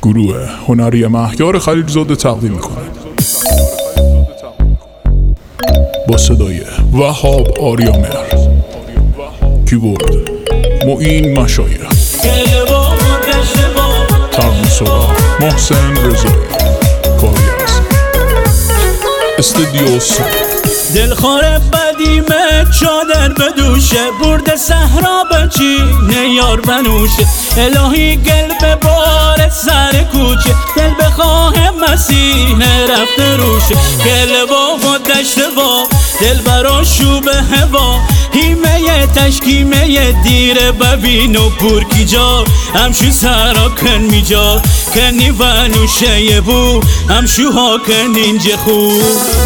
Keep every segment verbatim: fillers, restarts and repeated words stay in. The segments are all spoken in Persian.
گروه هنری مهیار خلیلزاده تقدیم میکنه با صدای وهاب آریامر، کیبورد معین مشایخ، ترانسورا محسن رضایی، کاری از استودیو سون. دلخوره بدیمه چادر بدوشه، برد صحرا بچی نیار بنوشه. الهی گل به بار سر کوچه، دل بخواه مسیح رفته روشه. گل با و دشت با دل برا شوب هوا، هیمه تشکیمه دیره ببین و پورکی جا. همشو سرا کن میجا کنی و نوشه بو، همشو ها کن اینجا خوب.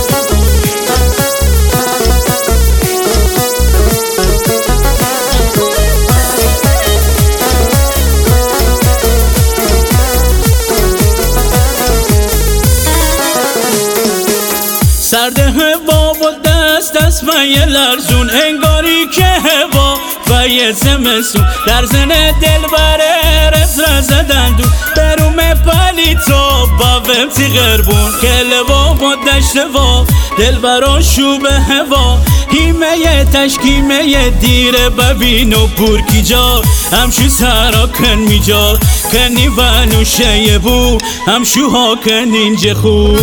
سرده هوا و دست دست و یه لرزون، انگاری که هوا و یه زمستون. در زن دل بره رز رزدن دون، بروم پلی تو با ومتی غربون. کلوا و دشت و دل برا شوب هوا، هیمه تشکیمه دیره ببین و پورکی جا. همشو سرا کن میجا کنی و نوشه بو، همشو ها کن اینجا خوب.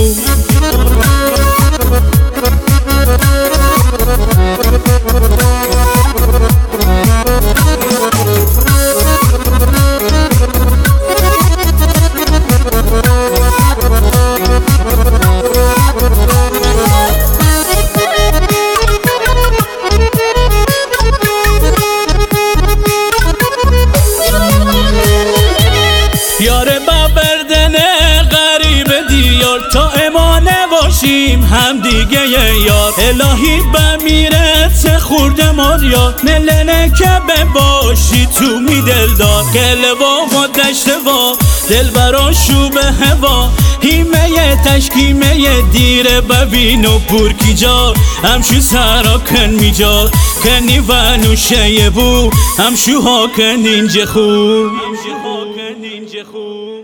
یاره ببردنه غریب دیار، تا امانه باشیم هم دیگه یار. الهی بمیره چه خورده ماریا، نلنه که بباشی تو می دلدار. گلوا و دشت و دل برا شوب هوا، هیمه تشکیمه دیره ببین و پورکی جا. همشو سرا کن میجا کنی و نوشه بو، همشو ها کن اینجا خوب.